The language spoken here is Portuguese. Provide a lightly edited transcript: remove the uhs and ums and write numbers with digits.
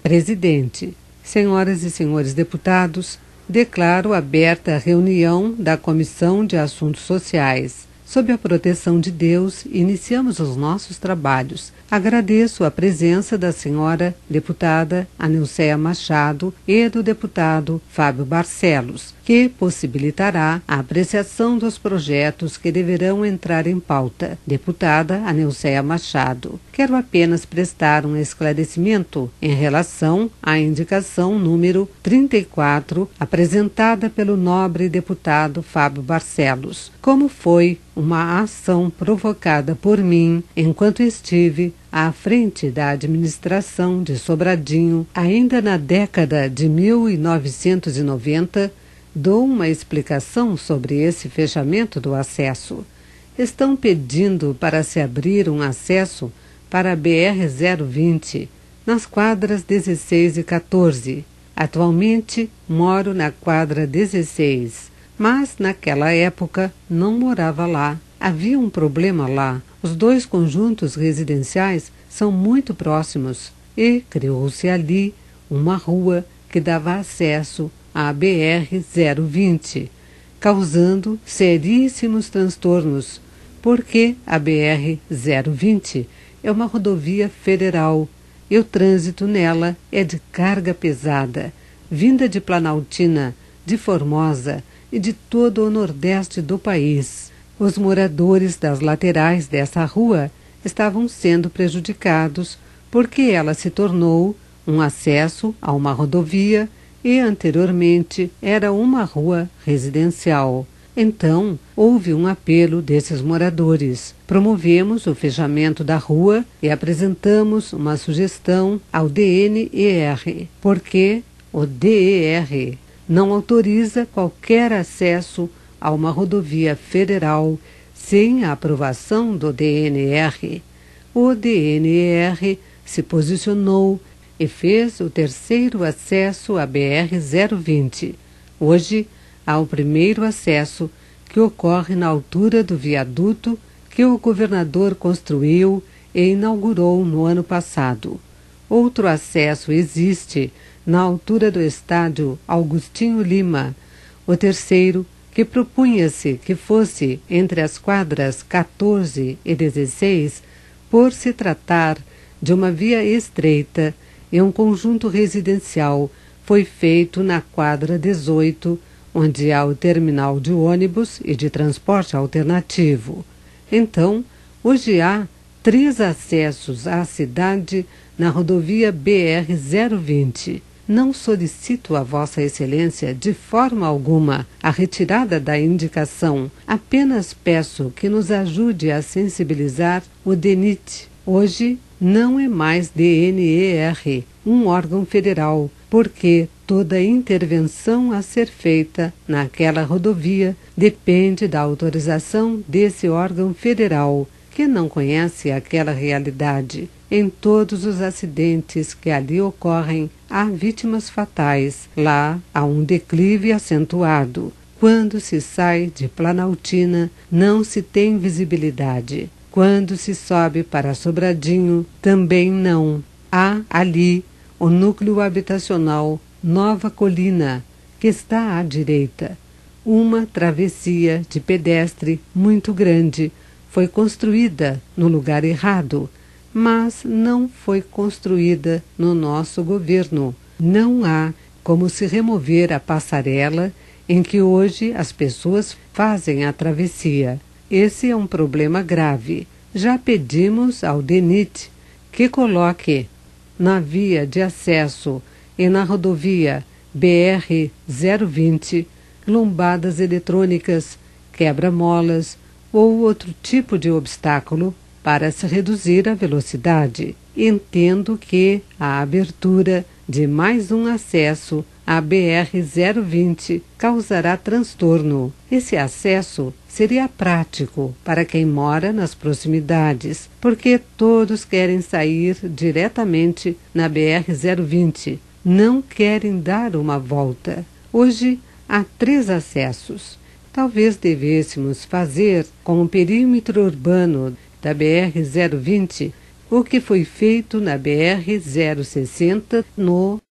Presidente, senhoras e senhores deputados, declaro aberta a reunião da Comissão de Assuntos Sociais. Sob a proteção de Deus, iniciamos os nossos trabalhos. Agradeço a presença da senhora deputada Anilceia Machado e do deputado Fábio Barcelos, que possibilitará a apreciação dos projetos que deverão entrar em pauta. Deputada Anilceia Machado, quero apenas prestar um esclarecimento em relação à indicação número 34, apresentada pelo nobre deputado Fábio Barcelos. Como foi uma ação provocada por mim enquanto estive à frente da administração de Sobradinho, ainda na década de 1990, dou uma explicação sobre esse fechamento do acesso. Estão pedindo para se abrir um acesso para a BR-020, nas quadras 16 e 14. Atualmente, moro na quadra 16, mas naquela época não morava lá. Havia um problema lá. Os dois conjuntos residenciais são muito próximos e criou-se ali uma rua que dava acesso à BR-020, causando seríssimos transtornos, porque a BR-020 é uma rodovia federal e o trânsito nela é de carga pesada, vinda de Planaltina, de Formosa e de todo o nordeste do país. Os moradores das laterais dessa rua estavam sendo prejudicados porque ela se tornou um acesso a uma rodovia e anteriormente era uma rua residencial. Então, houve um apelo desses moradores. Promovemos o fechamento da rua e apresentamos uma sugestão ao DNER, porque o DER não autoriza qualquer acesso a uma rodovia federal sem a aprovação do DNR. O DNR se posicionou e fez o terceiro acesso à BR-020. Hoje, há o primeiro acesso, que ocorre na altura do viaduto que o governador construiu e inaugurou no ano passado. Outro acesso existe na altura do estádio Augustinho Lima. O terceiro, que propunha-se que fosse entre as quadras 14 e 16, por se tratar de uma via estreita e um conjunto residencial, foi feito na quadra 18, onde há o terminal de ônibus e de transporte alternativo. Então, hoje há 3 acessos à cidade na rodovia BR-020. Não solicito a Vossa Excelência de forma alguma a retirada da indicação, apenas peço que nos ajude a sensibilizar o DENIT. Hoje não é mais DNER, um órgão federal, porque toda intervenção a ser feita naquela rodovia depende da autorização desse órgão federal, que não conhece aquela realidade. Em todos os acidentes que ali ocorrem, há vítimas fatais. Lá há um declive acentuado. Quando se sai de Planaltina, não se tem visibilidade. Quando se sobe para Sobradinho, também não. Há ali o núcleo habitacional Nova Colina, que está à direita. Uma travessia de pedestre muito grande foi construída no lugar errado, mas não foi construída no nosso governo. Não há como se remover a passarela em que hoje as pessoas fazem a travessia. Esse é um problema grave. Já pedimos ao DENIT que coloque na via de acesso e na rodovia BR-020 lombadas eletrônicas, quebra-molas ou outro tipo de obstáculo para se reduzir a velocidade. Entendo que a abertura de mais um acesso à BR-020 causará transtorno. Esse acesso seria prático para quem mora nas proximidades, porque todos querem sair diretamente na BR-020, não querem dar uma volta. Hoje há 3 acessos. Talvez devêssemos fazer com o perímetro urbano da BR-020 o que foi feito na BR-060 no